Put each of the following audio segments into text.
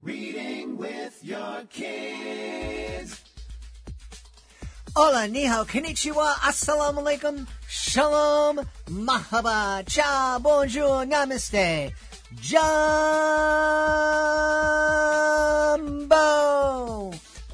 Reading with your kids. Hola, ni hao, konnichiwa, assalamu alaikum, shalom, mahaba, cha, bonjour, namaste, jumbo.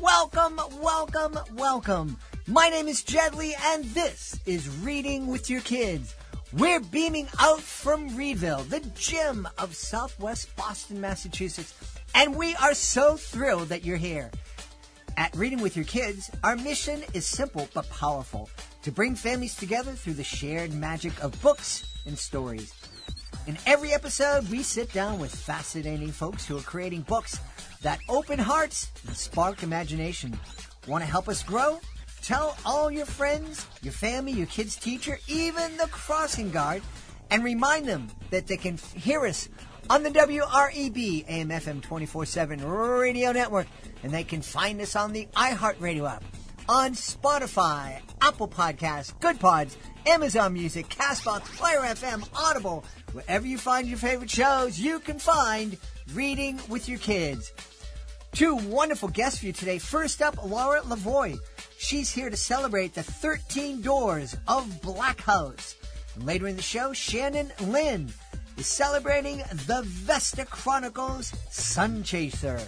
Welcome. My name is Jedley, and this is Reading with Your Kids. We're beaming out from Reedville, the gem of Southwest Boston, Massachusetts, and we are so thrilled that you're here. At Reading with Your Kids, our mission is simple but powerful, to bring families together through the shared magic of books and stories. In every episode, we sit down with fascinating folks who are creating books that open hearts and spark imagination. Want to help us grow? Tell all your friends, your family, your kids' teacher, even the crossing guard, and remind them that they can hear us on the WREB AM/FM 24/7 radio network, and they can find us on the iHeartRadio app, on Spotify, Apple Podcasts, Good Pods, Amazon Music, CastBox, Player FM, Audible. Wherever you find your favorite shows, you can find Reading with Your Kids. Two wonderful guests for you today. First up, Laura Lavoie. She's here to celebrate the 13 Doors of Black House. And later in the show, Shannon Lynn is celebrating the Vesta Chronicles Sun Chaser.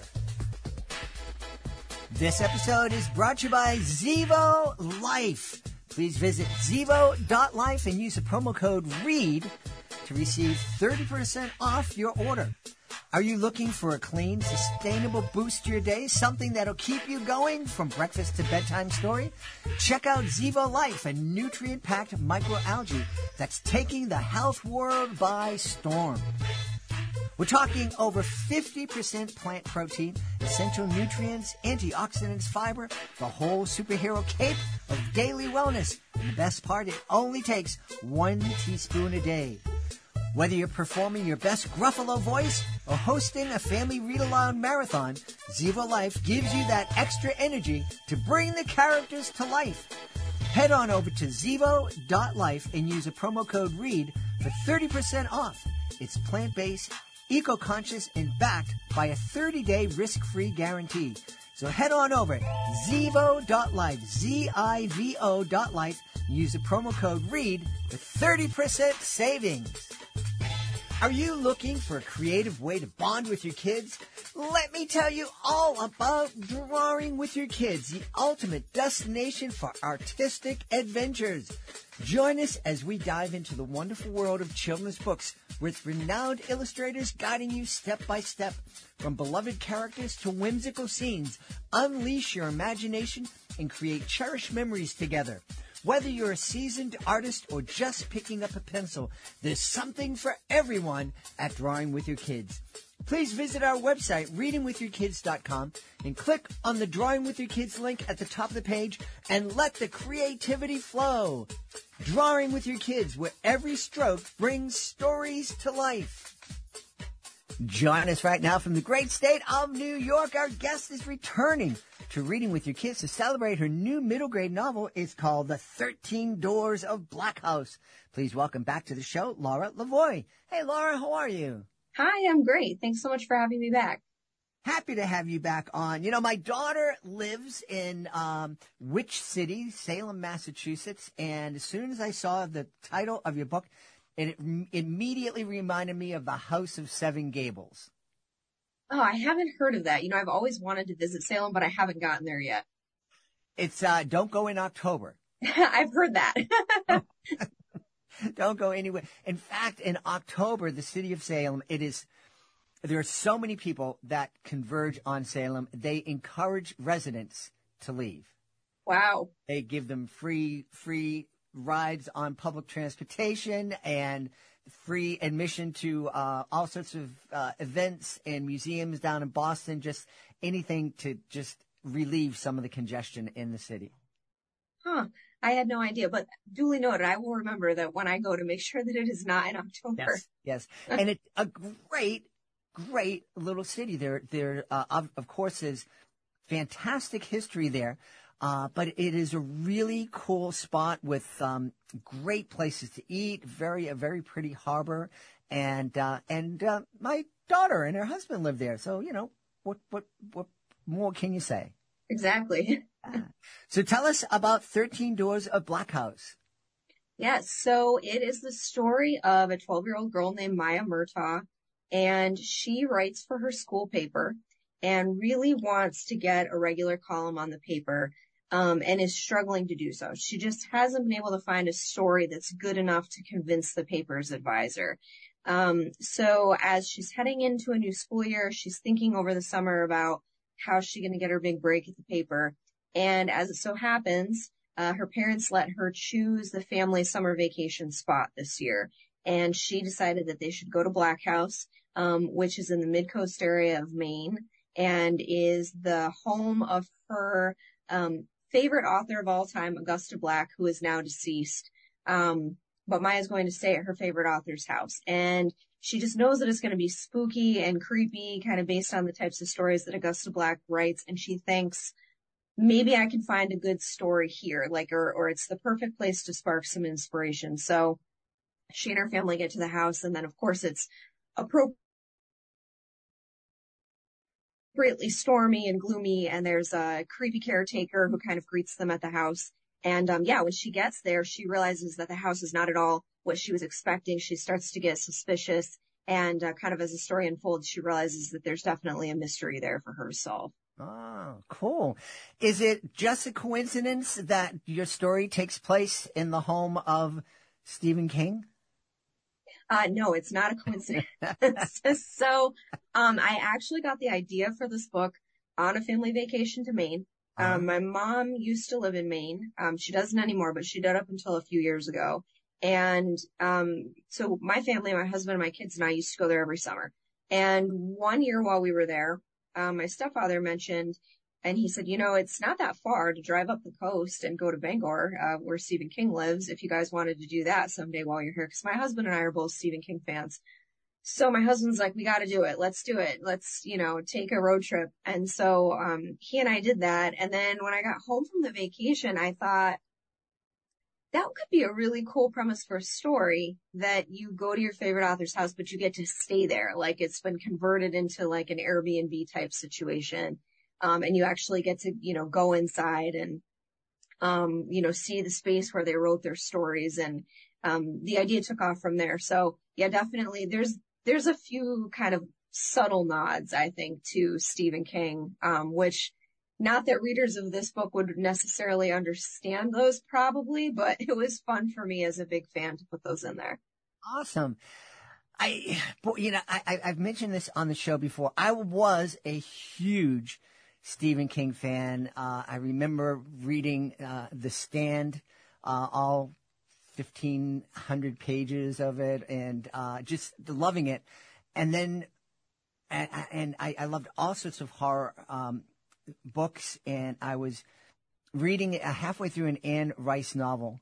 This episode is brought to you by Zevo Life. Please visit zevo.life and use the promo code READ to receive 30% off your order. Are you looking for a clean, sustainable boost to your day? Something that'll keep you going from breakfast to bedtime story? Check out Zevo Life, a nutrient-packed microalgae that's taking the health world by storm. We're talking over 50% plant protein, essential nutrients, antioxidants, fiber, the whole superhero cape of daily wellness. And the best part, it only takes 1 teaspoon a day. Whether you're performing your best Gruffalo voice or hosting a family read-aloud marathon, Zevo Life gives you that extra energy to bring the characters to life. Head on over to zevo.life and use a promo code READ for 30% off. It's plant-based, eco-conscious, and backed by a 30-day risk-free guarantee. So head on over zevo.life, ZIVO.life, and use the promo code READ for 30% savings. Are you looking for a creative way to bond with your kids? Let me tell you all about Drawing with Your Kids, the ultimate destination for artistic adventures. Join us as we dive into the wonderful world of children's books with renowned illustrators guiding you step by step. From beloved characters to whimsical scenes, unleash your imagination and create cherished memories together. Whether you're a seasoned artist or just picking up a pencil, there's something for everyone at Drawing with Your Kids. Please visit our website, readingwithyourkids.com, and click on the Drawing with Your Kids link at the top of the page and let the creativity flow. Drawing with Your Kids, where every stroke brings stories to life. Join us right now from the great state of New York. Our guest is returning to Reading with Your Kids to celebrate her new middle grade novel. It's called The 13 Doors of Black House. Please welcome back to the show, Laura Lavoie. Hey, Laura, how are you? Hi, I'm great. Thanks so much for having me back. Happy to have you back on. You know, my daughter lives in Witch City, Salem, Massachusetts, and as soon as I saw the title of your book, it immediately reminded me of the House of Seven Gables. Oh, I haven't heard of that. You know, I've always wanted to visit Salem, but I haven't gotten there yet. It's don't go in October. I've heard that. Don't go anywhere. In fact, in October, the city of Salem, there are so many people that converge on Salem. They encourage residents to leave. Wow. They give them free rides on public transportation and free admission to all sorts of events and museums down in Boston, just anything to just relieve some of the congestion in the city. Huh. I had no idea, but duly noted. I will remember that when I go to make sure that it is not in October. Yes. And it's a great little city. There, of course, is fantastic history there. But it is a really cool spot with great places to eat, a very pretty harbor, and my daughter and her husband live there. So, you know, what more can you say? Exactly. So tell us about 13 Doors of Black House. Yes, so it is the story of a 12-year-old girl named Maya Murtaugh, and she writes for her school paper and really wants to get a regular column on the paper, and is struggling to do so. She just hasn't been able to find a story that's good enough to convince the paper's advisor. So as she's heading into a new school year, she's thinking over the summer about how she's going to get her big break at the paper. And as it so happens, her parents let her choose the family summer vacation spot this year. And she decided that they should go to Black House, which is in the Mid-Coast area of Maine and is the home of her favorite author of all time, Augusta Black, who is now deceased. But Maya's going to stay at her favorite author's house. And she just knows that it's going to be spooky and creepy, kind of based on the types of stories that Augusta Black writes. And she thinks, maybe I can find a good story here, or it's the perfect place to spark some inspiration. So she and her family get to the house, and then of course it's appropriately stormy and gloomy, and there's a creepy caretaker who kind of greets them at the house. And when she gets there, she realizes that the house is not at all what she was expecting. She starts to get suspicious, and kind of as the story unfolds, she realizes that there's definitely a mystery there for her to solve. Oh, cool. Is it just a coincidence that your story takes place in the home of Stephen King? No, it's not a coincidence. So, I actually got the idea for this book on a family vacation to Maine. My mom used to live in Maine. She doesn't anymore, but she did up until a few years ago. And, so my family, my husband, my kids and I used to go there every summer. And one year while we were there, my stepfather mentioned, and he said, it's not that far to drive up the coast and go to Bangor, where Stephen King lives, if you guys wanted to do that someday while you're here. Because my husband and I are both Stephen King fans. So my husband's like, we got to do it. Let's do it. Let's, take a road trip. And so, he and I did that. And then when I got home from the vacation, I thought, that could be a really cool premise for a story, that you go to your favorite author's house, but you get to stay there. Like it's been converted into like an Airbnb type situation. And you actually get to, go inside and, see the space where they wrote their stories. And, the idea took off from there. So yeah, definitely there's a few kind of subtle nods, I think, to Stephen King, which, not that readers of this book would necessarily understand those probably, but it was fun for me as a big fan to put those in there. Awesome. I've mentioned this on the show before. I was a huge Stephen King fan. I remember reading The Stand, all 1,500 pages of it, and just loving it. And then, and I loved all sorts of horror books, and I was reading halfway through an Anne Rice novel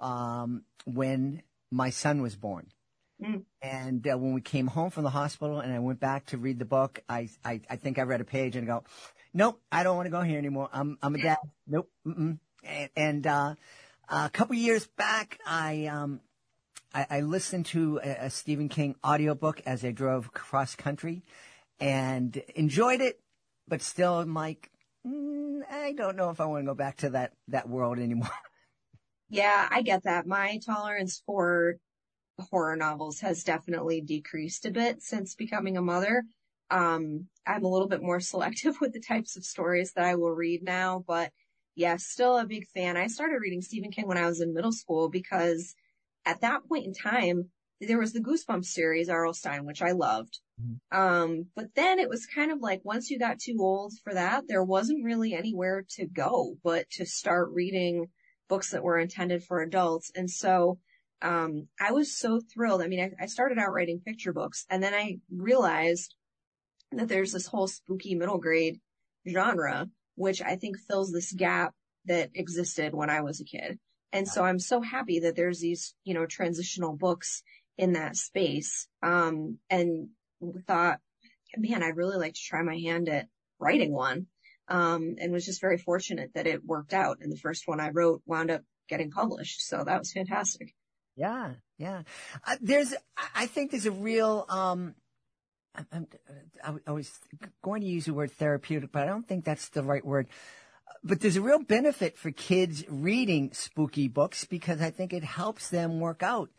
when my son was born. Mm. And when we came home from the hospital and I went back to read the book, I think I read a page and go, nope, I don't want to go here anymore. I'm a dad. Nope. Mm-mm. And a couple years back, I listened to a Stephen King audiobook as I drove cross country and enjoyed it. But still, I'm like, I don't know if I want to go back to that world anymore. Yeah, I get that. My tolerance for horror novels has definitely decreased a bit since becoming a mother. I'm a little bit more selective with the types of stories that I will read now, but yeah, still a big fan. I started reading Stephen King when I was in middle school because at that point in time, there was the Goosebumps series, R.L. Stine, which I loved. But then it was kind of like once you got too old for that, there wasn't really anywhere to go but to start reading books that were intended for adults. And so, I was so thrilled. I mean, I started out writing picture books, and then I realized that there's this whole spooky middle grade genre, which I think fills this gap that existed when I was a kid. And so I'm so happy that there's these, transitional books in that space. And thought, man, I'd really like to try my hand at writing one. And was just very fortunate that it worked out. And the first one I wrote wound up getting published. So that was fantastic. Yeah. Yeah. I think there's a real, I was going to use the word therapeutic, but I don't think that's the right word. But there's a real benefit for kids reading spooky books because I think it helps them work out,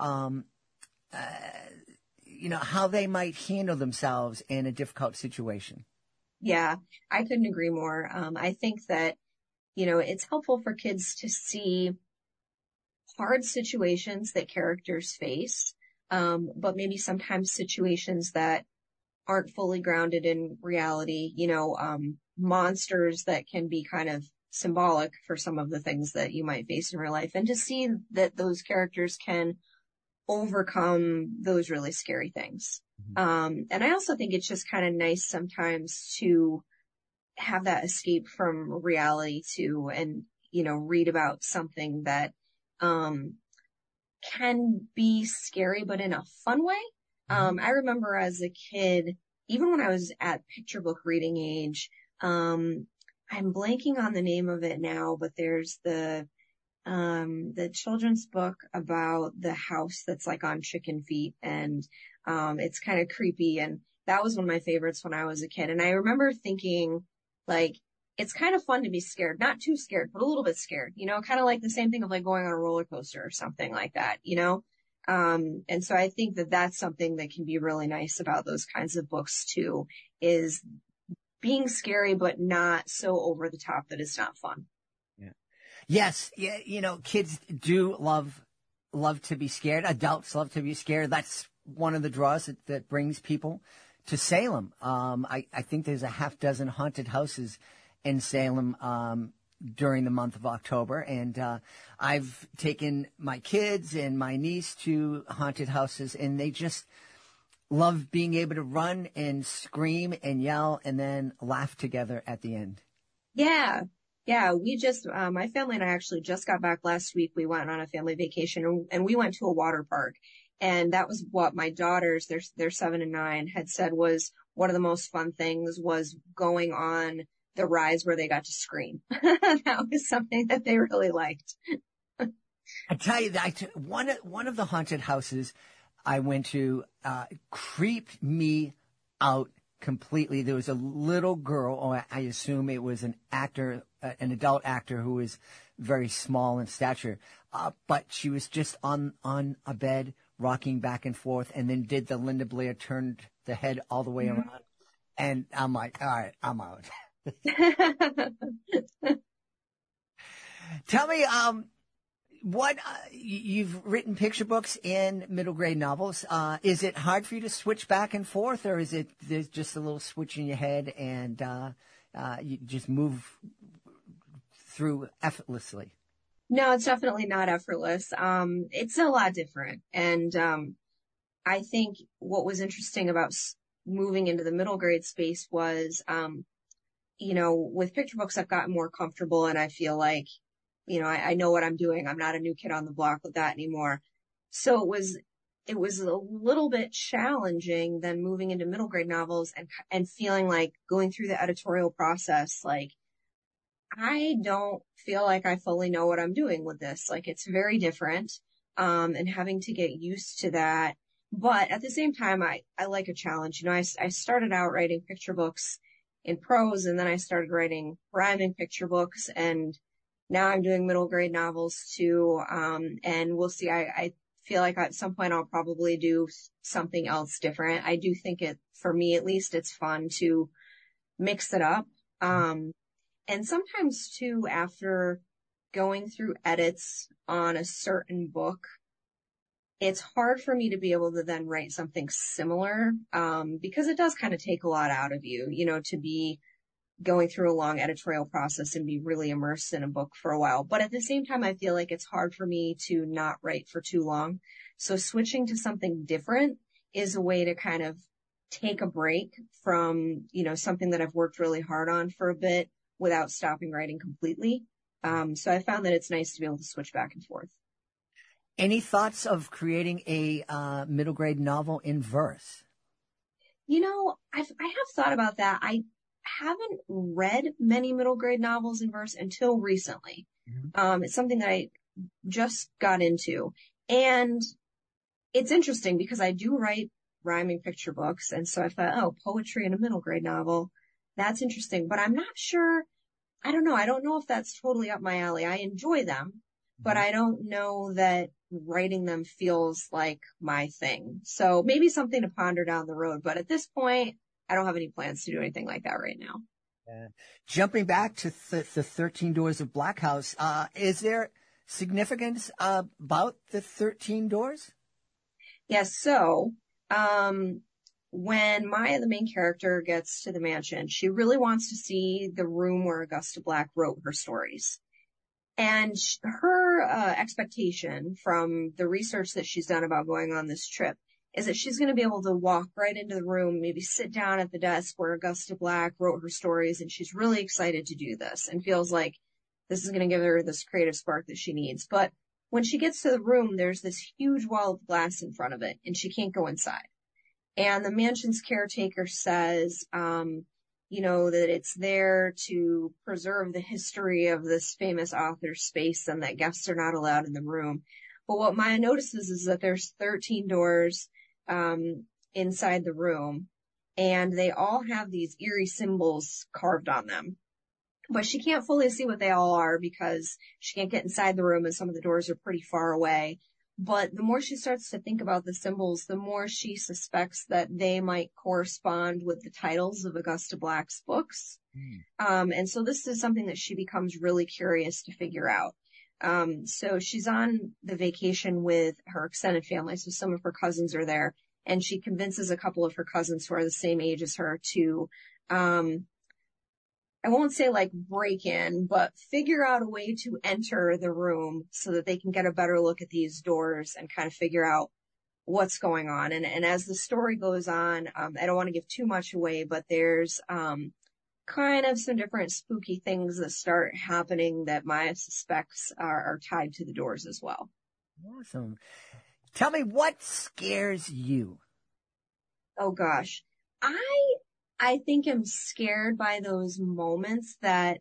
how they might handle themselves in a difficult situation. Yeah, I couldn't agree more. I think that, it's helpful for kids to see hard situations that characters face, but maybe sometimes situations that aren't fully grounded in reality, monsters that can be kind of symbolic for some of the things that you might face in real life, and to see that those characters can overcome those really scary things. And I also think it's just kind of nice sometimes to have that escape from reality too, and, read about something that, can be scary, but in a fun way. I remember as a kid, even when I was at picture book reading age, I'm blanking on the name of it now, but there's the children's book about the house that's like on chicken feet, and it's kind of creepy, and that was one of my favorites when I was a kid. And I remember thinking, like, it's kind of fun to be scared, not too scared, but a little bit scared, kind of like the same thing of like going on a roller coaster or something like that, and so I think that that's something that can be really nice about those kinds of books too, is being scary, but not so over the top that it's not fun. Yeah. Yes. Yeah. Kids do love to be scared. Adults love to be scared. That's one of the draws that brings people to Salem. I think there's a half dozen haunted houses in Salem, during the month of October. And, I've taken my kids and my niece to haunted houses, and they just love being able to run and scream and yell and then laugh together at the end. Yeah. Yeah. We just, my family and I actually just got back last week. We went on a family vacation, and we went to a water park. And that was what my daughters, they're 7 and 9, had said was one of the most fun things was going on the rides where they got to scream. That was something that they really liked. I tell you that one of the haunted houses I went to creeped me out completely. There was a little girl, or I assume it was an actor, an adult actor who was very small in stature, but she was just on a bed, rocking back and forth, and then did the Linda Blair, turned the head all the way around. And I'm like, all right, I'm out. Tell me, what you've written picture books and middle grade novels. Is it hard for you to switch back and forth, or is it there's just a little switch in your head and you just move through effortlessly? No, it's definitely not effortless. It's a lot different. And I think what was interesting about moving into the middle grade space was, with picture books, I've gotten more comfortable, and I feel like, I know what I'm doing. I'm not a new kid on the block with that anymore. So it was a little bit challenging than moving into middle grade novels and feeling like going through the editorial process, like, I don't feel like I fully know what I'm doing with this. Like, it's very different, and having to get used to that. But at the same time, I like a challenge. I started out writing picture books in prose, and then I started writing rhyming picture books, and now I'm doing middle grade novels too. And we'll see. I feel like at some point I'll probably do something else different. I do think for me at least, it's fun to mix it up. And sometimes too, after going through edits on a certain book, it's hard for me to be able to then write something similar, because it does kind of take a lot out of you, to be going through a long editorial process and be really immersed in a book for a while. But at the same time, I feel like it's hard for me to not write for too long. So switching to something different is a way to kind of take a break from, something that I've worked really hard on for a bit without stopping writing completely. So I found that it's nice to be able to switch back and forth. Any thoughts of creating a middle grade novel in verse? I have thought about that. I haven't read many middle grade novels in verse until recently. It's something that I just got into, and it's interesting because I do write rhyming picture books. And so I thought, oh, poetry in a middle grade novel. That's interesting, but I'm not sure. I don't know. I don't know if that's totally up my alley. I enjoy them, but I don't know that writing them feels like my thing. So maybe something to ponder down the road. But at this point, I don't have any plans to do anything like that right now. Jumping back to the 13 Doors of Black House, is there significance about the 13 Doors? Yes. So, when Maya, the main character, gets to the mansion, she really wants to see the room where Augusta Black wrote her stories. And her expectation from the research that she's done about going on this trip is that she's going to be able to walk right into the room, maybe sit down at the desk where Augusta Black wrote her stories. And she's really excited to do this and feels like this is going to give her this creative spark that she needs. But when she gets to the room, there's this huge wall of glass in front of it, and she can't go inside. And the mansion's caretaker says, that it's there to preserve the history of this famous author's space and that guests are not allowed in the room. But what Maya notices is that there's 13 doors inside the room, and they all have these eerie symbols carved on them. But she can't fully see what they all are because she can't get inside the room and some of the doors are pretty far away. But the more she starts to think about the symbols, the more she suspects that they might correspond with the titles of Augusta Black's books. And so this is something that she becomes really curious to figure out. So she's on the vacation with her extended family. So some of her cousins are there, and she convinces a couple of her cousins who are the same age as her to, I won't say like break in, but figure out a way to enter the room so that they can get a better look at these doors and kind of figure out what's going on. And as the story goes on, I don't want to give too much away, but there's kind of some different spooky things that start happening that Maya suspects are tied to the doors as well. Awesome. Tell me, what scares you? Oh gosh. I think I'm scared by those moments that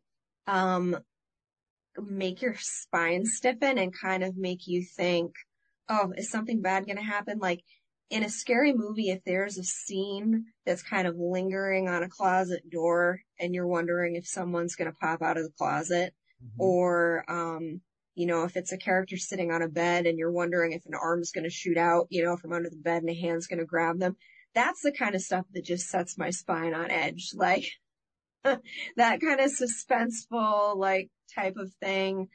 make your spine stiffen and kind of make you think, oh, is something bad going to happen? Like in a scary movie, if there's a scene that's kind of lingering on a closet door and you're wondering if someone's going to pop out of the closet, or, if it's a character sitting on a bed and you're wondering if an arm's going to shoot out, from under the bed and a hand's going to grab them. That's the kind of stuff that just sets my spine on edge. Like that kind of suspenseful, like type of thing,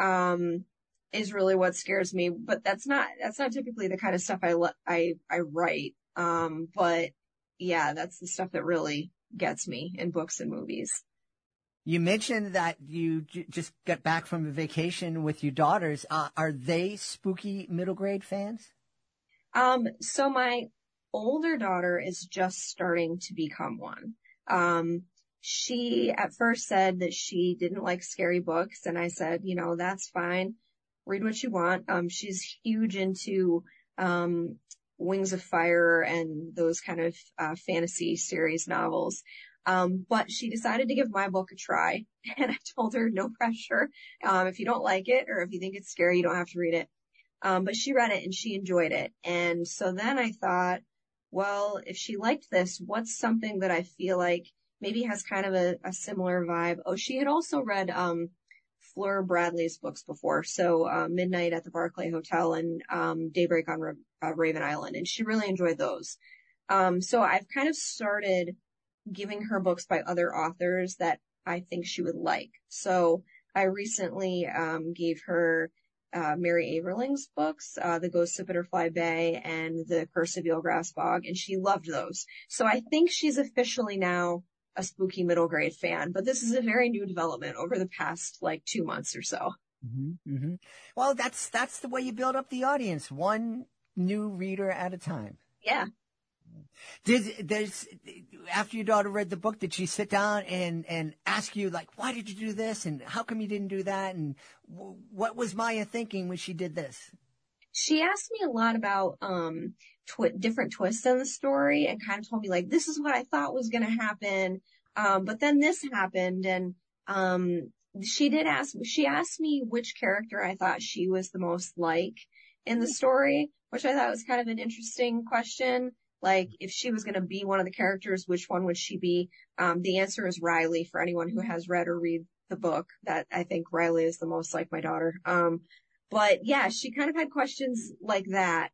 is really what scares me. But that's not typically the kind of stuff I write. But yeah, that's the stuff that really gets me in books and movies. You mentioned that you just got back from a vacation with your daughters. Are they spooky middle grade fans? So my older daughter is just starting to become one. She at first said that she didn't like scary books, and I said, that's fine. Read what you want. She's huge into Wings of Fire and those kind of fantasy series novels. But she decided to give my book a try, and I told her no pressure. If you don't like it or if you think it's scary, you don't have to read it. But she read it and she enjoyed it. And so then I thought, well, if she liked this, what's something that I feel like maybe has kind of a similar vibe? Oh, she had also read Fleur Bradley's books before. So Midnight at the Barclay Hotel and Daybreak on Raven Island. And she really enjoyed those. So I've kind of started giving her books by other authors that I think she would like. So I recently gave her Mary Averling's books, The Ghosts of Butterfly Bay and The Curse of Eelgrass Bog, and she loved those. So I think she's officially now a spooky middle grade fan, but this is a very new development over the past 2 months or so. Well, that's the way you build up the audience, one new reader at a time. Yeah. After your daughter read the book, did she sit down and ask you, why did you do this? And how come you didn't do that? And what was Maya thinking when she did this? She asked me a lot about different twists in the story and kind of told me, this is what I thought was going to happen. But then this happened. And she asked me which character I thought she was the most like in the story, which I thought was kind of an interesting question. Like, if she was going to be one of the characters, which one would she be? The answer is Riley, for anyone who has read or read the book. That I think Riley is the most like my daughter. But yeah, she kind of had questions like that.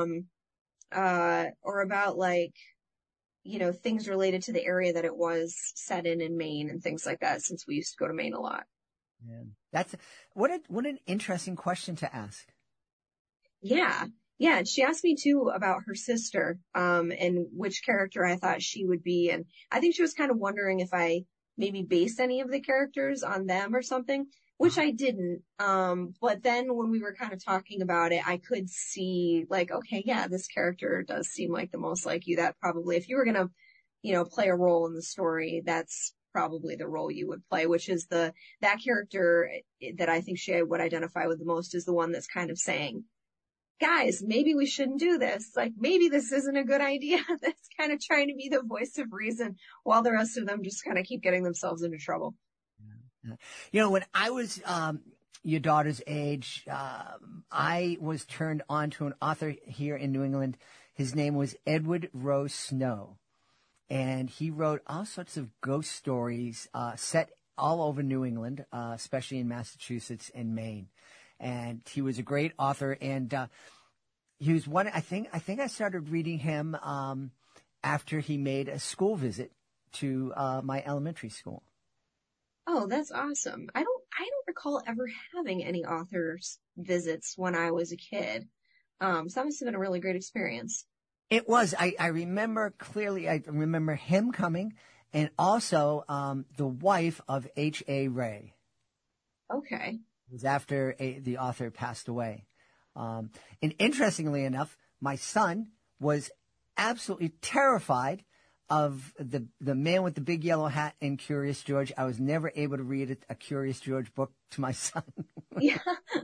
Or about like, things related to the area that it was set in Maine and things like that, since we used to go to Maine a lot. Yeah. That's what an interesting question to ask. Yeah. Yeah. And she asked me too about her sister, and which character I thought she would be. And I think she was kind of wondering if I maybe based any of the characters on them or something, which I didn't. But then when we were kind of talking about it, I could see like, okay, yeah, this character does seem like the most like you. That probably, if you were going to, play a role in the story, that's probably the role you would play, which is that character that I think she would identify with the most is the one that's kind of saying, guys, maybe we shouldn't do this. Like, maybe this isn't a good idea. That's kind of trying to be the voice of reason while the rest of them just kind of keep getting themselves into trouble. When I was your daughter's age, I was turned on to an author here in New England. His name was Edward Rose Snow. And he wrote all sorts of ghost stories set all over New England, especially in Massachusetts and Maine. And he was a great author. And he was one, I think I started reading him after he made a school visit to my elementary school. Oh, that's awesome. I don't recall ever having any authors visits when I was a kid. So that must have been a really great experience. It was. I remember clearly, I remember him coming, and also the wife of H.A. Rey. Okay. It was after the author passed away. And interestingly enough, my son was absolutely terrified of the man with the big yellow hat in Curious George. I was never able to read a Curious George book to my son. Yeah.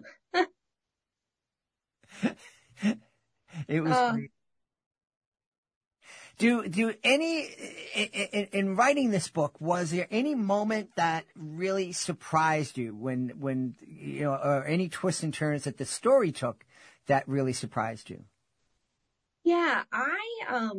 It was great. Do any, in writing this book, was there any moment that really surprised you when, or any twists and turns that the story took that really surprised you? Yeah, I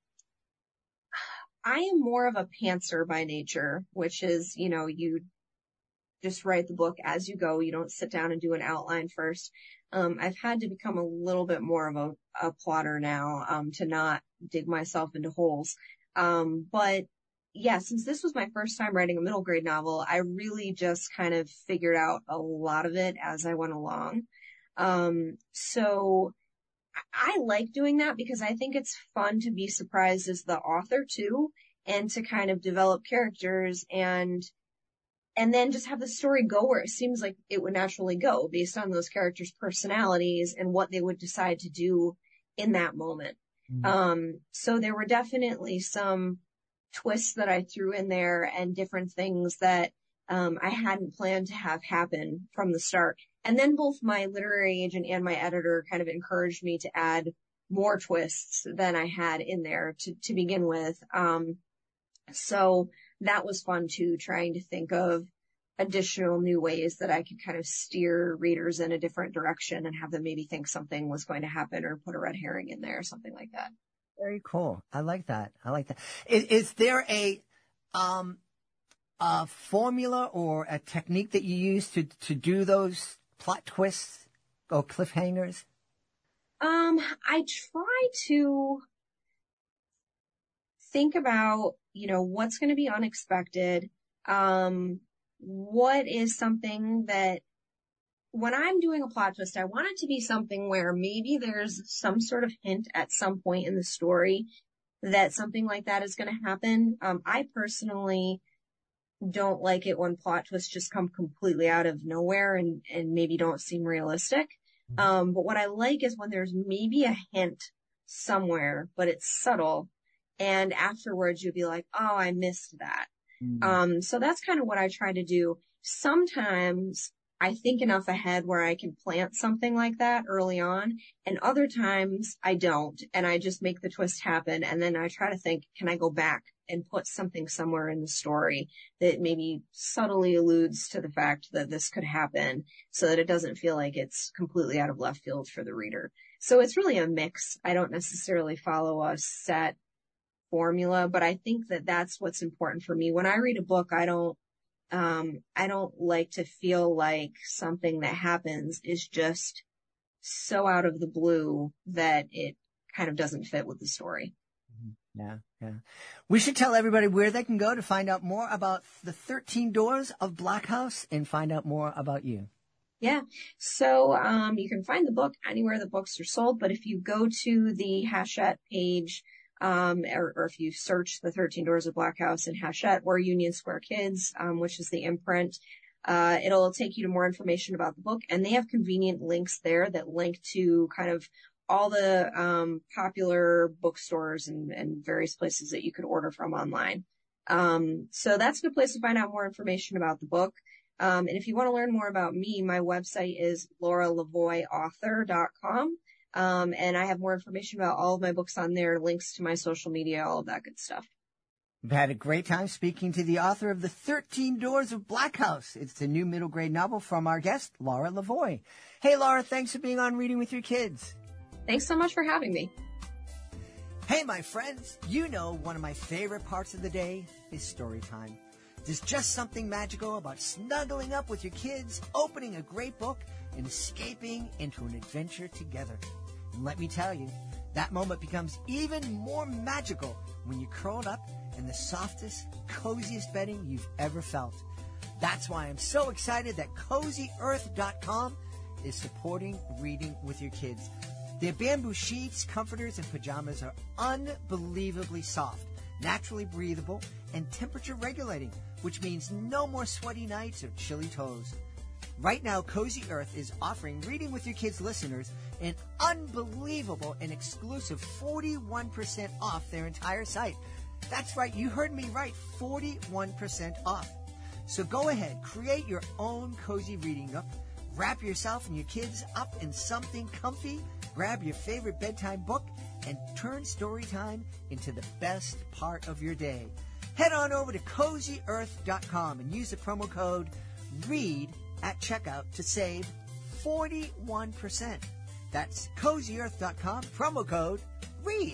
am more of a pantser by nature, which is, you just write the book as you go. You don't sit down and do an outline first. I've had to become a little bit more of a plotter now, to not dig myself into holes. But yeah, since this was my first time writing a middle grade novel, I really just kind of figured out a lot of it as I went along. So I like doing that because I think it's fun to be surprised as the author too, and to kind of develop characters and then just have the story go where it seems like it would naturally go based on those characters' personalities and what they would decide to do in that moment. Mm-hmm. So there were definitely some twists that I threw in there and different things that I hadn't planned to have happen from the start. And then both my literary agent and my editor kind of encouraged me to add more twists than I had in there to begin with. So that was fun too, trying to think of additional new ways that I could kind of steer readers in a different direction and have them maybe think something was going to happen or put a red herring in there or something like that. Very cool. I like that. Is there a formula or a technique that you use to do those plot twists or cliffhangers? I try to think about, what's going to be unexpected. What is something that when I'm doing a plot twist, I want it to be something where maybe there's some sort of hint at some point in the story that something like that is going to happen. I personally don't like it when plot twists just come completely out of nowhere and maybe don't seem realistic. But what I like is when there's maybe a hint somewhere, but it's subtle. And afterwards you'll be like, oh, I missed that. Mm-hmm. So that's kind of what I try to do. Sometimes I think enough ahead where I can plant something like that early on, and other times I don't, and I just make the twist happen. And then I try to think, can I go back and put something somewhere in the story that maybe subtly alludes to the fact that this could happen so that it doesn't feel like it's completely out of left field for the reader. So it's really a mix. I don't necessarily follow a set formula, but I think that that's what's important for me. When I read a book, I don't like to feel like something that happens is just so out of the blue that it kind of doesn't fit with the story. Yeah, yeah. We should tell everybody where they can go to find out more about the 13 Doors of Black House and find out more about you. Yeah. So, you can find the book anywhere the books are sold, but if you go to the Hachette page, or if you search the 13 Doors of Black House in Hachette or Union Square Kids, which is the imprint, it'll take you to more information about the book, and they have convenient links there that link to kind of all the, popular bookstores and various places that you could order from online. So that's a good place to find out more information about the book. And if you want to learn more about me, my website is lauralavoieauthor.com. And I have more information about all of my books on there, links to my social media, all of that good stuff. We've had a great time speaking to the author of The 13 Doors of Black House. It's a new middle grade novel from our guest, Laura Lavoie. Hey, Laura, thanks for being on Reading with Your Kids. Thanks so much for having me. Hey, my friends, you know one of my favorite parts of the day is story time. There's just something magical about snuggling up with your kids, opening a great book, and escaping into an adventure together. And let me tell you, that moment becomes even more magical when you're curled up in the softest, coziest bedding you've ever felt. That's why I'm so excited that CozyEarth.com is supporting Reading with Your Kids. Their bamboo sheets, comforters, and pajamas are unbelievably soft, naturally breathable, and temperature regulating, which means no more sweaty nights or chilly toes. Right now, Cozy Earth is offering Reading with Your Kids listeners an unbelievable and exclusive 41% off their entire site. That's right, you heard me right, 41% off. So go ahead, create your own cozy reading nook, wrap yourself and your kids up in something comfy, grab your favorite bedtime book, and turn story time into the best part of your day. Head on over to CozyEarth.com and use the promo code READ at checkout to save 41%. That's CozyEarth.com, promo code READ.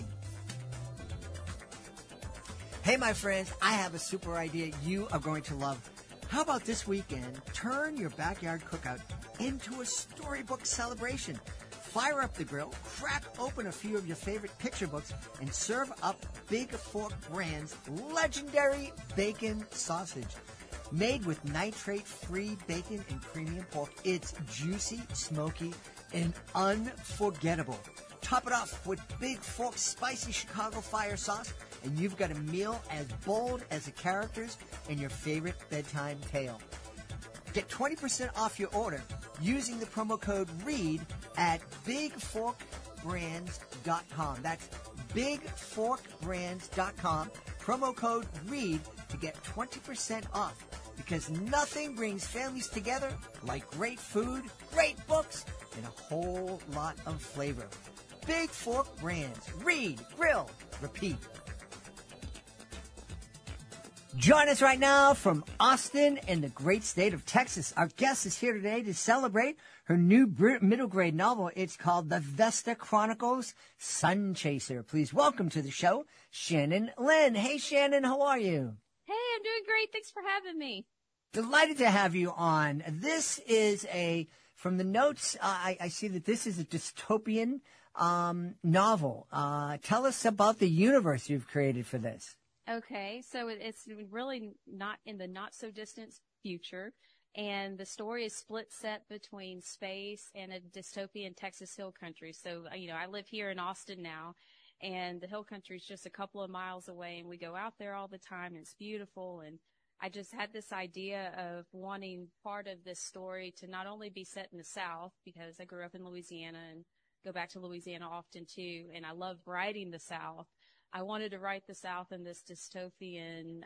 Hey, my friends, I have a super idea you are going to love. How about this weekend, turn your backyard cookout into a storybook celebration? Fire up the grill, crack open a few of your favorite picture books, and serve up Big Fork Brand's legendary bacon sausage. Made with nitrate-free bacon and premium pork, it's juicy, smoky, and unforgettable. Top it off with Big Fork's spicy Chicago fire sauce, and you've got a meal as bold as the characters in your favorite bedtime tale. Get 20% off your order using the promo code READ at BigForkBrands.com. That's BigForkBrands.com. Promo code READ to get 20% off, because nothing brings families together like great food, great books, and a whole lot of flavor. Big Fork Brands. Read, grill, repeat. Join us right now from Austin in the great state of Texas. Our guest is here today to celebrate her new middle grade novel. It's called The Vesta Chronicles Sun Chaser. Please welcome to the show, Shannon Lynn. Hey, Shannon, how are you? Hey, I'm doing great. Thanks for having me. Delighted to have you on. This is from the notes, I see that this is a dystopian novel. Tell us about the universe you've created for this. Okay, so it's really not in the not-so-distant future, and the story is split set between space and a dystopian Texas hill country. So, I live here in Austin now, and the hill country is just a couple of miles away, and we go out there all the time, and it's beautiful, and I just had this idea of wanting part of this story to not only be set in the South, because I grew up in Louisiana and go back to Louisiana often too, and I love writing the South. I wanted to write the South in this dystopian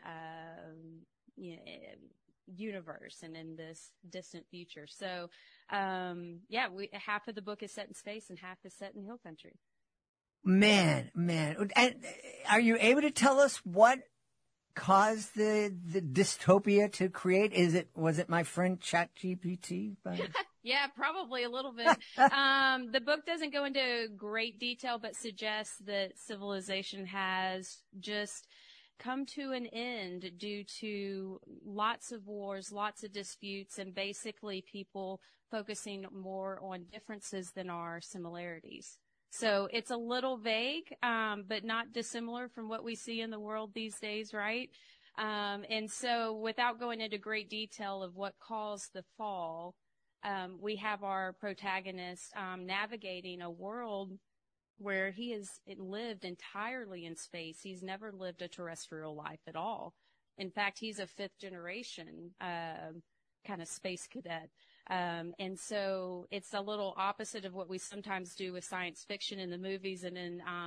universe and in this distant future. So, half of the book is set in space and half is set in hill country. Man. And are you able to tell us what caused the dystopia to create? Was it my friend ChatGPT? Yeah, probably a little bit. The book doesn't go into great detail, but suggests that civilization has just come to an end due to lots of wars, lots of disputes, and basically people focusing more on differences than our similarities. So it's a little vague, but not dissimilar from what we see in the world these days, right? And so without going into great detail of what caused the fall, we have our protagonist navigating a world where he has lived entirely in space. He's never lived a terrestrial life at all. In fact, he's a fifth generation kind of space cadet. And so it's a little opposite of what we sometimes do with science fiction in the movies and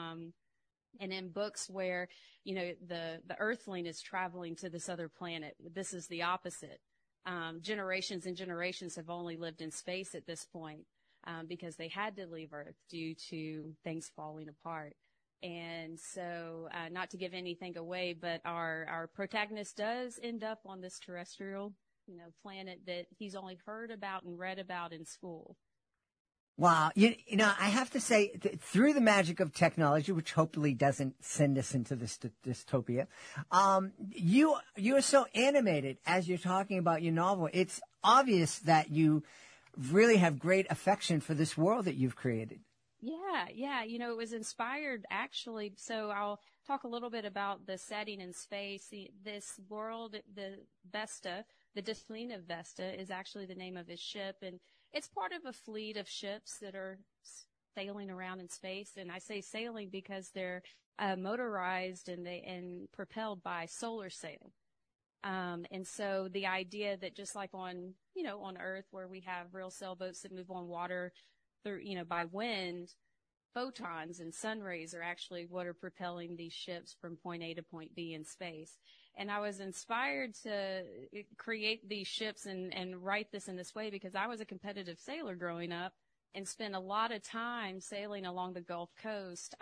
in books where, you know, the Earthling is traveling to this other planet. This is the opposite. Generations and generations have only lived in space at this point. Because they had to leave Earth due to things falling apart. And so, not to give anything away, but our protagonist does end up on this terrestrial, you know, planet that he's only heard about and read about in school. Wow. You know, I have to say, through the magic of technology, which hopefully doesn't send us into this dystopia, you are so animated as you're talking about your novel. It's obvious that you really have great affection for this world that you've created. Yeah. You know, it was inspired actually. So I'll talk a little bit about the setting in space. This world, the Vesta, the Dyslene of Vesta is actually the name of his ship. And it's part of a fleet of ships that are sailing around in space. And I say sailing because they're motorized and propelled by solar sail. And so the idea that just like on Earth where we have real sailboats that move on water through, you know, by wind, photons and sun rays are actually what are propelling these ships from point A to point B in space. And I was inspired to create these ships and write this in this way because I was a competitive sailor growing up and spent a lot of time sailing along the Gulf Coast,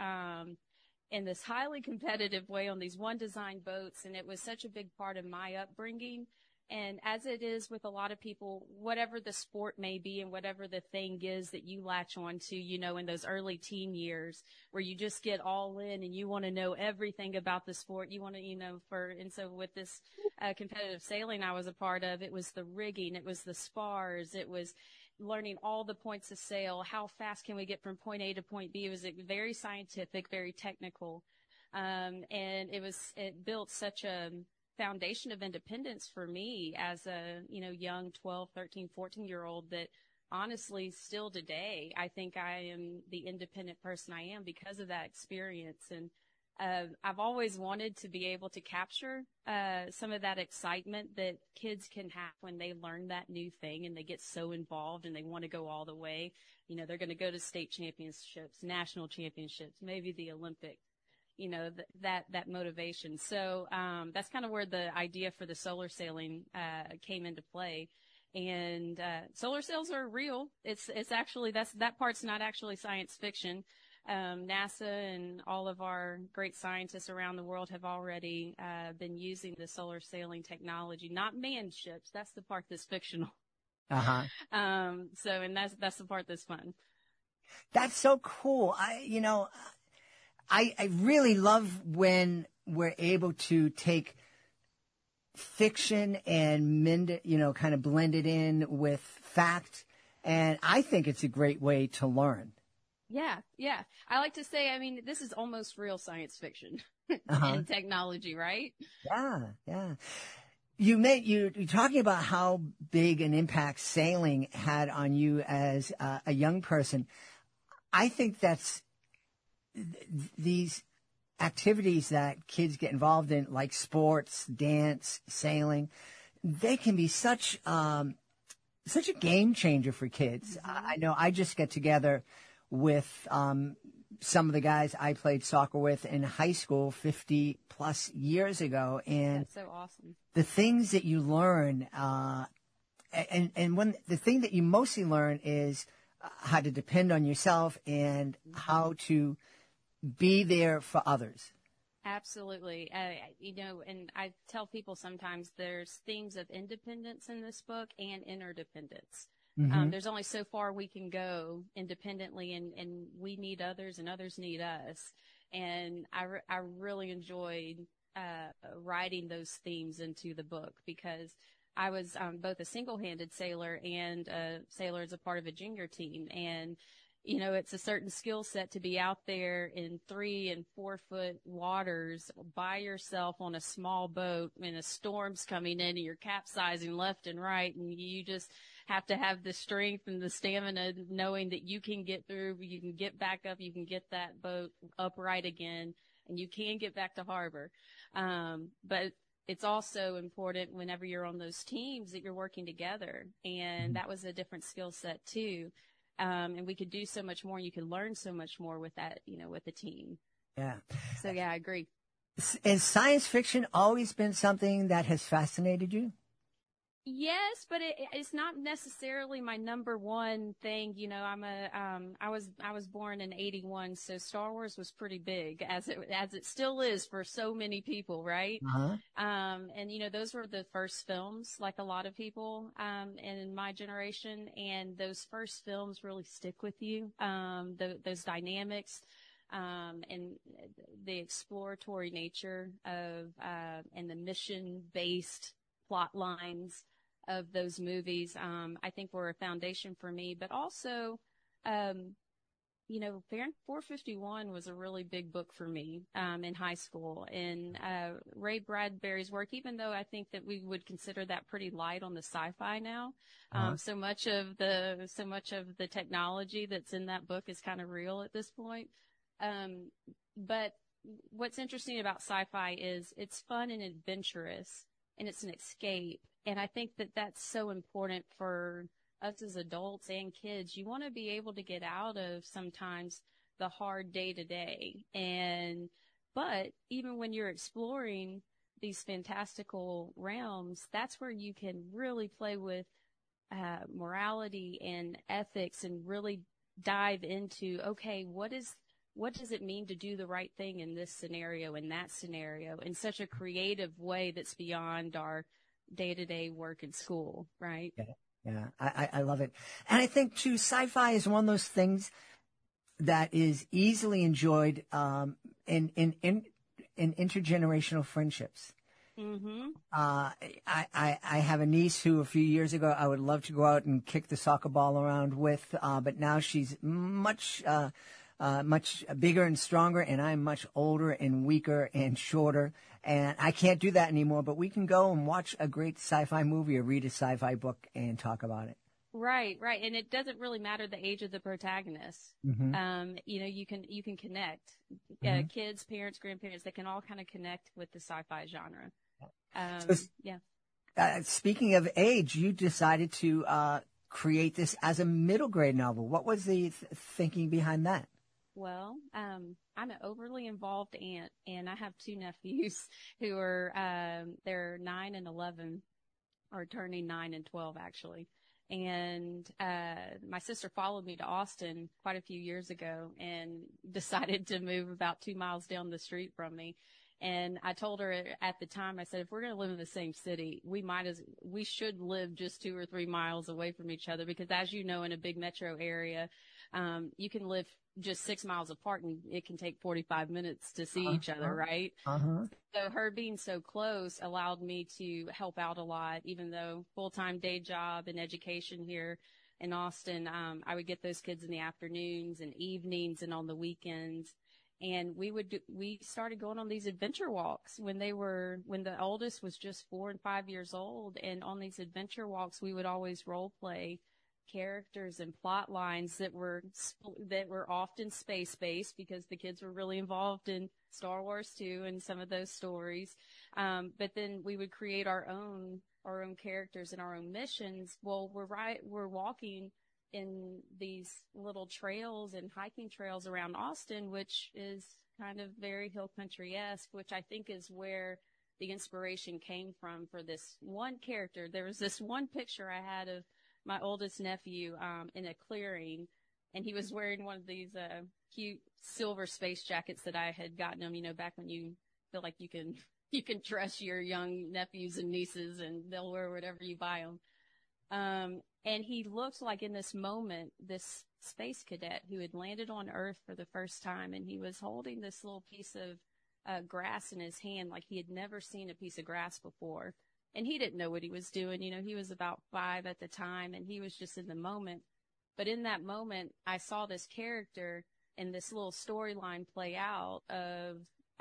in this highly competitive way on these one design boats. And it was such a big part of my upbringing. And as it is with a lot of people, whatever the sport may be and whatever the thing is that you latch on to, you know, in those early teen years where you just get all in and you want to know everything about the sport, you want to, you know, and so with this competitive sailing I was a part of, it was the rigging, it was the spars, it was learning all the points of sail, how fast can we get from point A to point B. It was very scientific, very technical. And it built such a foundation of independence for me as a, you know, young 12, 13, 14-year-old that honestly still today, I think I am the independent person I am because of that experience. And I've always wanted to be able to capture some of that excitement that kids can have when they learn that new thing and they get so involved and they want to go all the way. You know, they're going to go to state championships, national championships, maybe the Olympics, you know, that motivation. So that's kind of where the idea for the solar sailing came into play. And solar sails are real. It's actually, that part's not actually science fiction. NASA and all of our great scientists around the world have already been using the solar sailing technology, not manned ships. That's the part that's fictional. Uh-huh. And that's the part that's fun. That's so cool. I really love when we're able to take fiction and mend it, you know, kind of blend it in with fact. And I think it's a great way to learn. Yeah. I like to say, I mean, this is almost real science fiction and technology, right? Yeah. You're talking about how big an impact sailing had on you as a young person. I think that's these activities that kids get involved in, like sports, dance, sailing, they can be such a game changer for kids. Mm-hmm. I know I just get together with some of the guys I played soccer with in high school 50 plus years ago. And that's so awesome. The things that you learn, and when the thing that you mostly learn is how to depend on yourself and how to be there for others. Absolutely. And I tell people sometimes there's themes of independence in this book and interdependence. Mm-hmm. There's only so far we can go independently, and we need others and others need us. And I really enjoyed writing those themes into the book because I was both a single-handed sailor and a sailor as a part of a junior team. And it's a certain skill set to be out there in 3 and 4 foot waters by yourself on a small boat when a storm's coming in and you're capsizing left and right. And you just have to have the strength and the stamina knowing that you can get through, you can get back up, you can get that boat upright again, and you can get back to harbor. But it's also important whenever you're on those teams that you're working together. And that was a different skill set too. And we could do so much more. You can learn so much more with that, with the team. Yeah. So yeah, I agree. Has science fiction always been something that has fascinated you? Yes, but it's not necessarily my number one thing. I was born in '81, so Star Wars was pretty big as it still is for so many people, right? Uh-huh. And those were the first films, like a lot of people, in my generation, and those first films really stick with you. Those dynamics, and the exploratory nature of, and the mission-based plot lines of those movies, I think were a foundation for me, but also, Fahrenheit 451 was a really big book for me, in high school. And, Ray Bradbury's work, even though I think that we would consider that pretty light on the sci-fi now, so much of the technology that's in that book is kind of real at this point. But what's interesting about sci-fi is it's fun and adventurous, and it's an escape. And I think that that's so important for us as adults and kids. You want to be able to get out of sometimes the hard day to day. But even when you're exploring these fantastical realms, that's where you can really play with morality and ethics and really dive into, okay, what does it mean to do the right thing in this scenario, in that scenario, in such a creative way that's beyond our day-to-day work and school, right? Yeah, I love it. And I think, too, sci-fi is one of those things that is easily enjoyed in intergenerational friendships. Mm-hmm. I have a niece who a few years ago I would love to go out and kick the soccer ball around with, but now she's much bigger and stronger, and I'm much older and weaker and shorter, and I can't do that anymore. But we can go and watch a great sci-fi movie or read a sci-fi book and talk about it. Right. And it doesn't really matter the age of the protagonist. Mm-hmm. You can connect. Mm-hmm. Kids, parents, grandparents, they can all kind of connect with the sci-fi genre. Speaking of age, you decided to create this as a middle grade novel. What was the thinking behind that? Well, I'm an overly involved aunt, and I have 2 nephews who are, they're 9 and 11, or turning 9 and 12 actually. And, my sister followed me to Austin quite a few years ago and decided to move about 2 miles down the street from me. And I told her at the time, I said, if we're going to live in the same city, we should live just 2 or 3 miles away from each other, because as you know, in a big metro area, you can live just 6 miles apart and it can take 45 minutes to see each other, right? Uh-huh. So her being so close allowed me to help out a lot, even though full-time day job and education here in Austin, I would get those kids in the afternoons and evenings and on the weekends. And we started going on these adventure walks when the oldest was just 4 and 5 years old. And on these adventure walks, we would always role play characters and plot lines that were often space-based, because the kids were really involved in Star Wars too and some of those stories. But then we would create our own characters and our own missions. Well, we're walking in these little trails and hiking trails around Austin, which is kind of very hill country-esque, which I think is where the inspiration came from for this one character. There was this one picture I had of my oldest nephew in a clearing, and he was wearing one of these cute silver space jackets that I had gotten him, back when you feel like you can trust your young nephews and nieces and they'll wear whatever you buy them. And he looked like in this moment, this space cadet who had landed on Earth for the first time, and he was holding this little piece of grass in his hand like he had never seen a piece of grass before. And he didn't know what he was doing. You know, he was about 5 at the time, and he was just in the moment. But in that moment, I saw this character and this little storyline play out of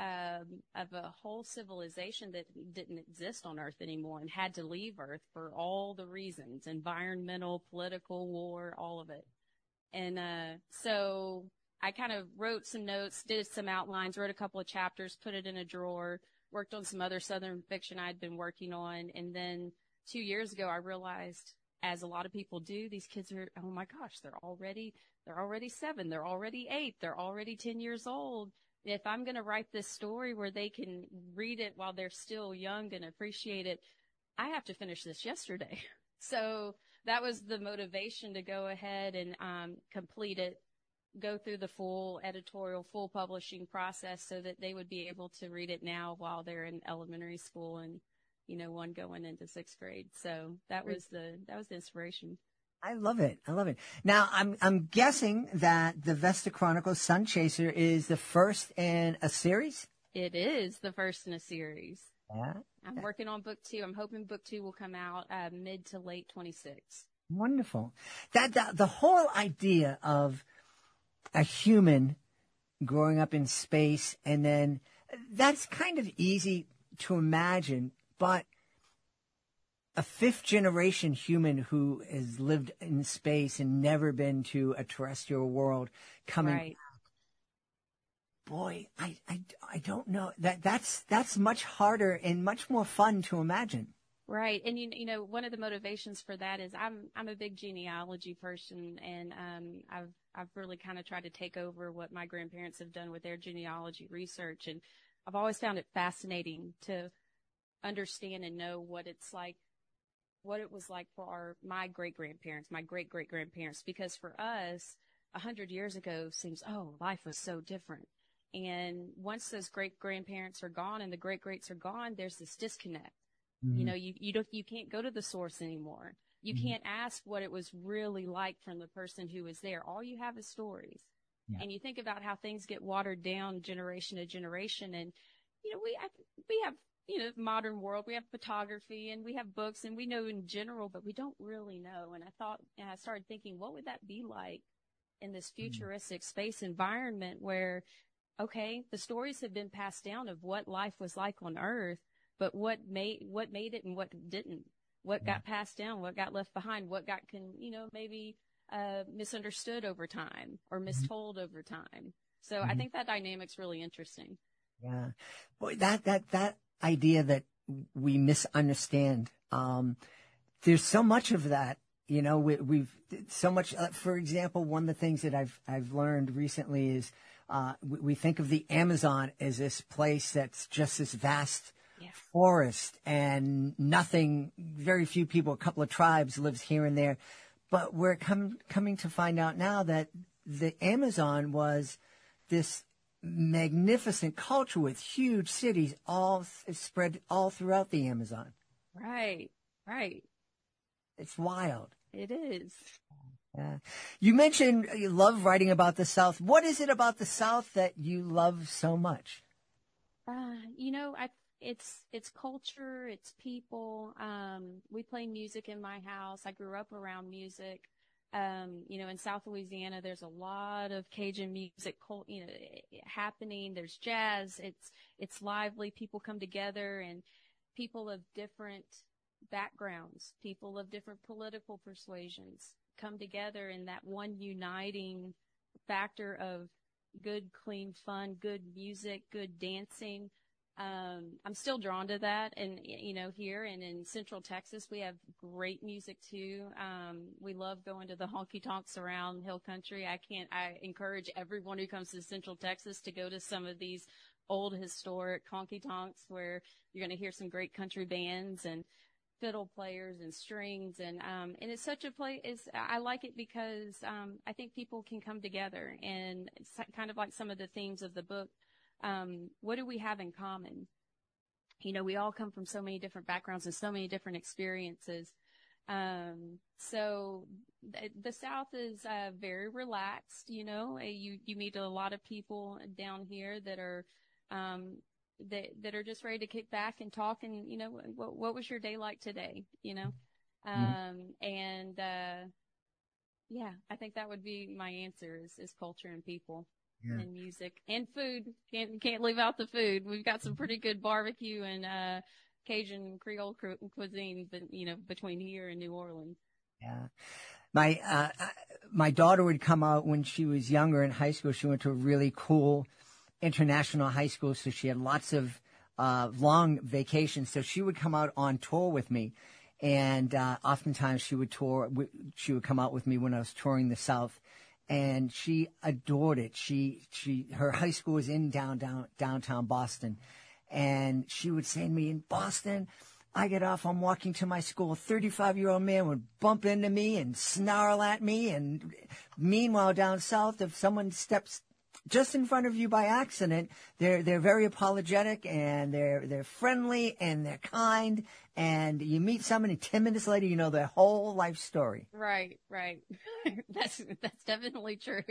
a whole civilization that didn't exist on Earth anymore and had to leave Earth for all the reasons, environmental, political, war, all of it. And so I kind of wrote some notes, did some outlines, wrote a couple of chapters, put it in a drawer, worked on some other Southern fiction I'd been working on. And then 2 years ago, I realized, as a lot of people do, these kids are, oh my gosh, they're already 7, they're already 8, they're already 10 years old. If I'm going to write this story where they can read it while they're still young and appreciate it, I have to finish this yesterday. So that was the motivation to go ahead and complete it, go through the full editorial, full publishing process so that they would be able to read it now while they're in elementary school and, you know, one going into 6th grade. So that was the inspiration. I love it. I love it. Now, I'm guessing that the Vesta Chronicles Sun Chaser is the first in a series? It is the first in a series. Yeah. I'm working on book 2. I'm hoping book 2 will come out mid to late 26. Wonderful. The whole idea of a human growing up in space, and then that's kind of easy to imagine, but a 5th-generation human who has lived in space and never been to a terrestrial world coming Right. back. Boy, I don't know. That's much harder and much more fun to imagine. Right. And you know, one of the motivations for that is I'm a big genealogy person, and I've really kind of tried to take over what my grandparents have done with their genealogy research, and I've always found it fascinating to understand and know what it was like for my great-grandparents, my great-great-grandparents, because for us, 100 years ago seems, oh, life was so different. And once those great-grandparents are gone and the great-greats are gone, there's this disconnect. Mm-hmm. You know, you can't go to the source anymore. You mm-hmm. can't ask what it was really like from the person who was there. All you have is stories. Yeah. And you think about how things get watered down generation to generation. And, you know, we have, you know, modern world, we have photography and we have books and we know in general, but we don't really know. And I started thinking, what would that be like in this futuristic space environment where, okay, the stories have been passed down of what life was like on Earth, but what made it and what didn't, what got passed down, what got left behind, what got, maybe misunderstood over time or mistold over time. So I think that dynamic's really interesting. Yeah. Boy, that idea that we misunderstand. There's so much of that, you know, we've so much, for example, one of the things that I've learned recently is, we think of the Amazon as this place that's just this vast forest and nothing, very few people, a couple of tribes lives here and there. But we're coming to find out now that the Amazon was this magnificent culture with huge cities all spread all throughout the Amazon. Right. It's wild. It is. Yeah. You mentioned you love writing about the South. What is it about the South that you love so much? It's culture, it's people. We play music in my house. I grew up around music. In South Louisiana, there's a lot of Cajun music, happening. There's jazz. It's lively. People come together, and people of different backgrounds, people of different political persuasions come together in that one uniting factor of good, clean fun, good music, good dancing. I'm still drawn to that. And, here and in Central Texas, we have great music too. We love going to the honky tonks around Hill Country. I encourage everyone who comes to Central Texas to go to some of these old historic honky tonks where you're going to hear some great country bands and fiddle players and strings. And it's such a place. I like it because, I think people can come together, and it's kind of like some of the themes of the book. what do we have in common? You know, we all come from so many different backgrounds and so many different experiences. So the South is very relaxed. You know, you meet a lot of people down here that are that are just ready to kick back and talk. And you know, what was your day like today? You know, and yeah, I think that would be my answer is culture and people. Yeah. And music and food. Can't leave out the food. We've got some pretty good barbecue and Cajun Creole cuisine, but you know, between here and New Orleans. Yeah, my daughter would come out when she was younger in high school. She went to a really cool international high school, so she had lots of long vacations. So she would come out on tour with me, and oftentimes she would come out with me when I was touring the South. And she adored it. Her high school was in downtown Boston. And she would say to me, in Boston, I get off, I'm walking to my school, a 35-year-old man would bump into me and snarl at me. And meanwhile, down south, if someone steps just in front of you by accident, they're very apologetic and they're friendly and they're kind. And you meet somebody 10 minutes later, you know their whole life story. Right. That's definitely true.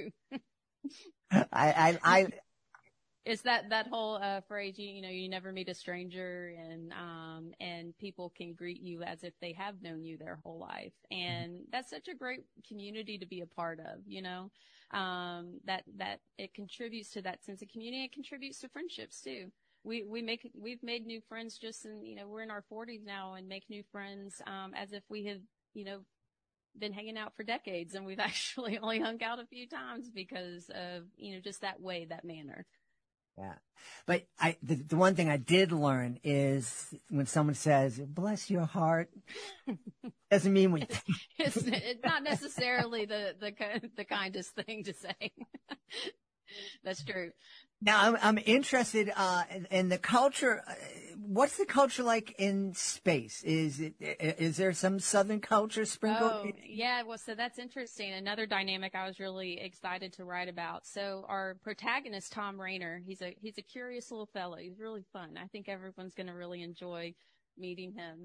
It's that whole phrase, you know, you never meet a stranger, and people can greet you as if they have known you their whole life, and that's such a great community to be a part of. You know, that it contributes to that sense of community. It contributes to friendships too. We've made new friends just in, you know, we're in our 40s now, and make new friends as if we have, you know, been hanging out for decades, and we've actually only hung out a few times because of, you know, just that manner. Yeah. But the one thing I did learn is when someone says, bless your heart, doesn't mean we it's not necessarily the kindest thing to say. That's true. Now I'm interested in the culture. What's the culture like in space? Is there some Southern culture sprinkled? Oh, yeah. Well, so that's interesting. Another dynamic I was really excited to write about. So our protagonist, Tom Rainer, he's a curious little fellow. He's really fun. I think everyone's going to really enjoy meeting him.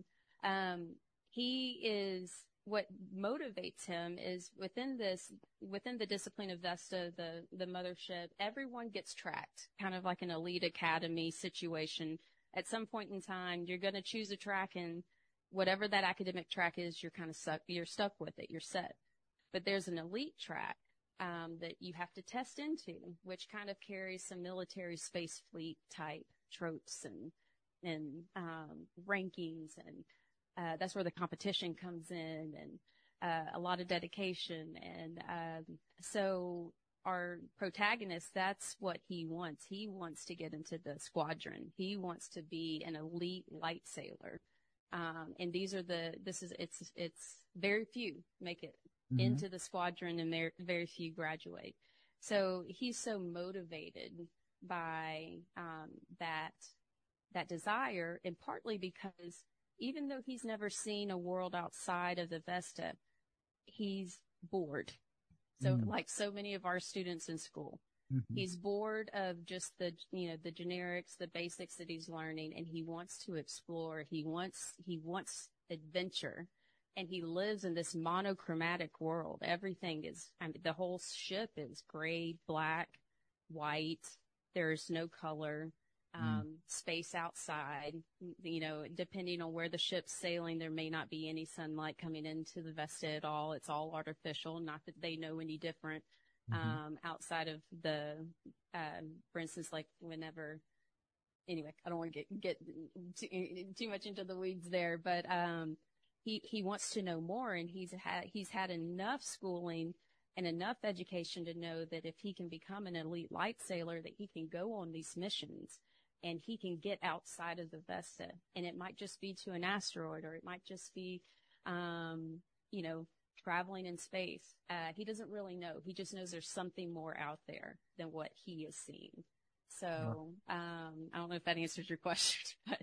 What motivates him is within the discipline of Vesta, the mothership, everyone gets tracked, kind of like an elite academy situation. At some point in time, you're going to choose a track, and whatever that academic track is, you're stuck with it. You're set. But there's an elite track that you have to test into, which kind of carries some military space fleet type tropes and rankings, and that's where the competition comes in, and a lot of dedication. And so our protagonist, that's what he wants. He wants to get into the squadron. He wants to be an elite light sailor. And it's very few make it into the squadron, and very few graduate. So he's so motivated by that desire, and partly because even though he's never seen a world outside of the Vesta, he's bored. So like so many of our students in school, he's bored of just the generics, the basics that he's learning, and he wants to explore. He wants adventure, and he lives in this monochromatic world. Everything is, the whole ship is gray, black, white. There's no color. Space outside, you know, depending on where the ship's sailing, there may not be any sunlight coming into the Vesta at all. It's all artificial. Not that they know any different, outside of for instance, like anyway, I don't want to get too much into the weeds there, but, he wants to know more, and he's had enough schooling and enough education to know that if he can become an elite light sailor, that he can go on these missions. And he can get outside of the Vesta, and it might just be to an asteroid, or it might just be, you know, traveling in space. He doesn't really know. He just knows there's something more out there than what he is seeing. So, I don't know if that answers your question, but.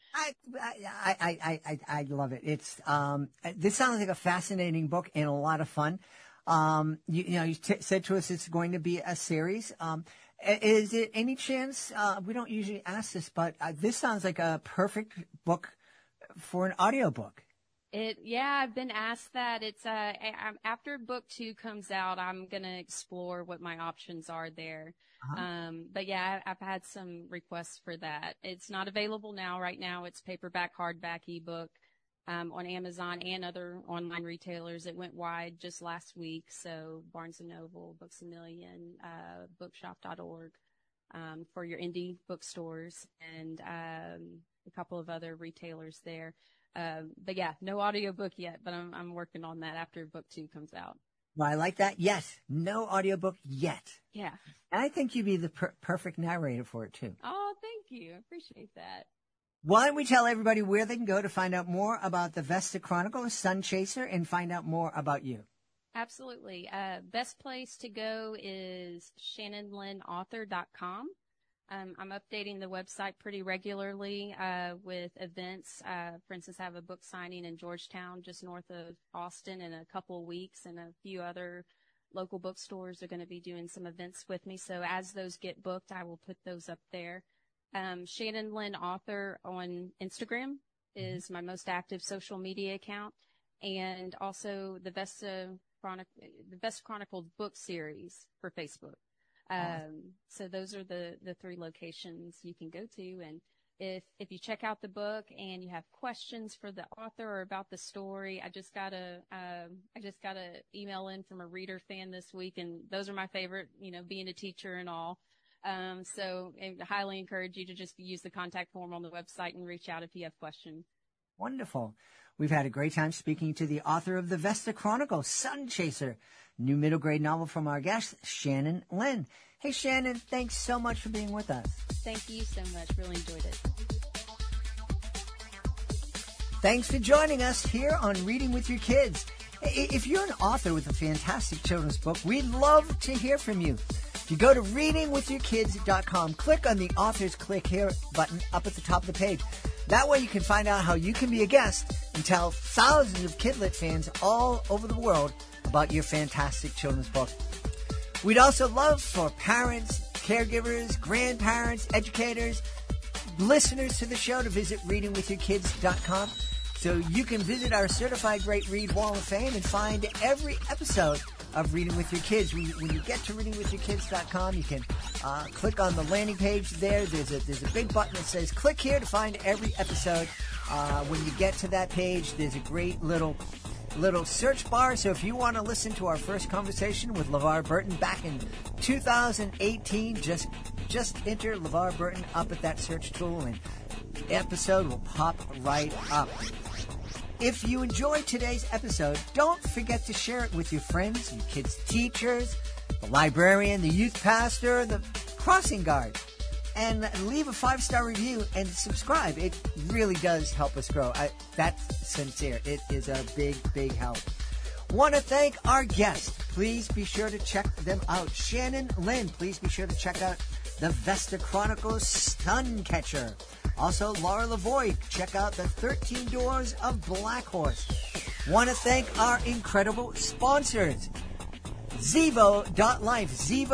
I love it. It's, this sounds like a fascinating book and a lot of fun. You said to us it's going to be a series. Is it any chance, we don't usually ask this, but this sounds like a perfect book for an audiobook. I've been asked that. It's after book 2 comes out, I'm gonna explore what my options are there. But yeah, I've had some requests for that. It's not available now. Right now, it's paperback, hardback, ebook on Amazon and other online retailers. It went wide just last week, so Barnes and Noble, Books A Million, Bookshop.org for your indie bookstores, and a couple of other retailers there. But yeah, no audiobook yet, but I'm working on that after book 2 comes out. Well, I like that. Yes, no audiobook yet. Yeah. And I think you'd be the perfect narrator for it, too. Oh, thank you. I appreciate that. Why don't we tell everybody where they can go to find out more about the Vesta Chronicle, Sun Chaser, and find out more about you? Absolutely. Best place to go is shannonlynnauthor.com. I'm updating the website pretty regularly with events. For instance, I have a book signing in Georgetown, just north of Austin, in a couple of weeks, and a few other local bookstores are going to be doing some events with me. So as those get booked, I will put those up there. Shannon Lynn Author on Instagram is my most active social media account, and also the Vesta Chronicled book series for Facebook. So those are the 3 locations you can go to. And if you check out the book and you have questions for the author or about the story, I just got a email in from a reader fan this week, and those are my favorite, being a teacher and all. So I highly encourage you to just use the contact form on the website and reach out if you have questions. Wonderful. We've had a great time speaking to the author of the Vesta Chronicle, Sun Chaser, new middle grade novel from our guest, Shannon Lynn. Hey, Shannon, thanks so much for being with us. Thank you so much. Really enjoyed it. Thanks for joining us here on Reading with Your Kids. If you're an author with a fantastic children's book, we'd love to hear from you. If you go to readingwithyourkids.com, click on the Authors Click Here button up at the top of the page. That way you can find out how you can be a guest and tell thousands of Kidlit fans all over the world about your fantastic children's book. We'd also love for parents, caregivers, grandparents, educators, listeners to the show to visit readingwithyourkids.com so you can visit our Certified Great Read Wall of Fame and find every episode of Reading with Your Kids. When you get to readingwithyourkids.com, you can click on the landing page there. There's a big button that says click here to find every episode. When you get to that page, there's a great little search bar. So if you want to listen to our first conversation with LeVar Burton back in 2018, just enter LeVar Burton up at that search tool and the episode will pop right up. If you enjoyed today's episode, don't forget to share it with your friends, your kids' teachers, the librarian, the youth pastor, the crossing guard, and leave a 5-star review and subscribe. It really does help us grow. That's sincere. It is a big, big help. Want to thank our guests. Please be sure to check them out. Shannon Lynn, please be sure to check out the Vesta Chronicles Sun Catcher. Also, Laura Lavoie, check out the 13 Doors of Black Horse. Want to thank our incredible sponsors, Zevo.life,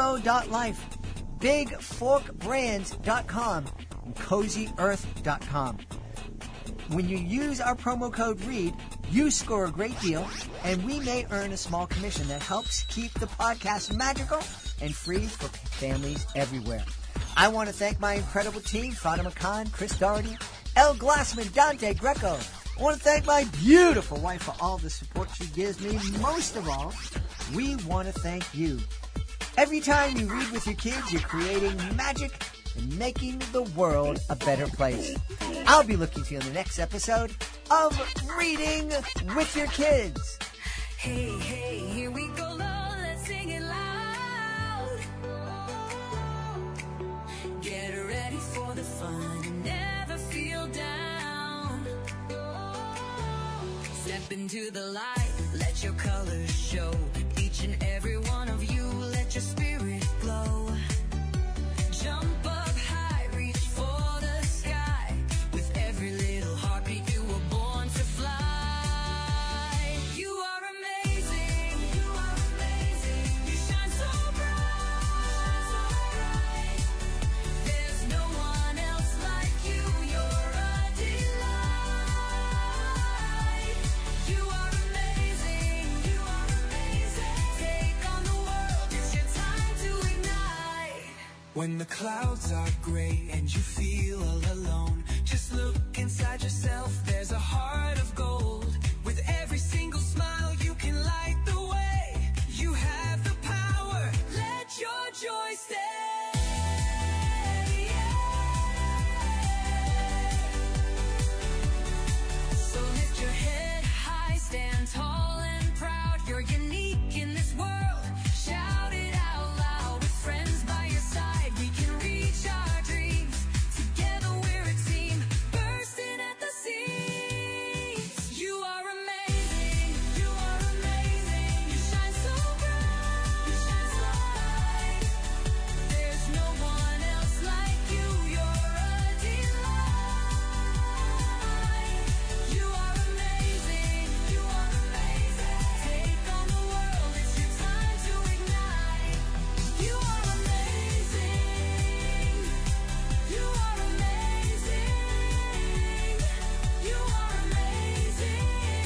BigForkBrands.com, and CozyEarth.com. When you use our promo code READ, you score a great deal, and we may earn a small commission that helps keep the podcast magical and free for families everywhere. I want to thank my incredible team, Fatima Khan, Chris Doherty, Elle Glassman, Dante Greco. I want to thank my beautiful wife for all the support she gives me. Most of all, we want to thank you. Every time you read with your kids, you're creating magic and making the world a better place. I'll be looking to you in the next episode of Reading with Your Kids. Hey, hey, here we go, Lord, let's sing it loud. Get ready for the fun and never feel down. Step into the light, let your colors show. Each and every one of you, let your spirit glow. Jump up high, reach for the sky. With every little heartbeat, you were born to fly. You are amazing. You are amazing. You shine so bright. When the clouds are gray and you feel all alone, just look inside yourself, there's a heart of gold. With every single smile you can light the way. You have the power, let your joy stay. So lift your head high, stand tall and proud. You're unique in this world, shout it out loud. With friends by your side, we can reach our dreams. Together we're a team, bursting at the seams. You are amazing, you are amazing. You shine so bright, you shine so bright. There's no one else like you, you're a delight. You are amazing, you are amazing. Take on the world, it's your time to ignite. You are amazing, you are amazing. You are amazing,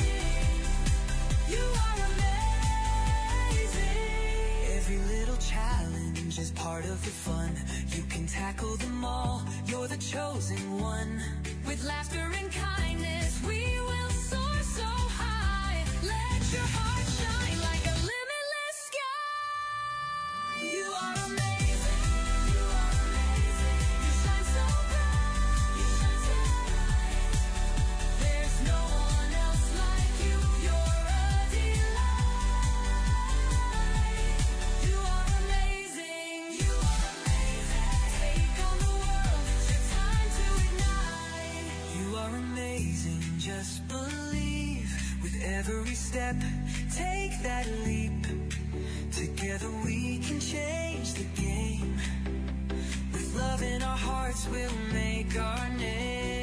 you are amazing. Every little challenge is part of the fun. You can tackle them all, you're the chosen one. With laughter and kindness, we will soar so high. Let your heart shine like a limitless sky. You are amazing, you are amazing. You shine so bright, you shine so bright. There's no one else like you, you're a delight. You are amazing, you are amazing. Take on the world, it's your time to ignite. You are amazing, just believe. With every step, take that leap. Together we can change the game. With love in our hearts, we'll make our name.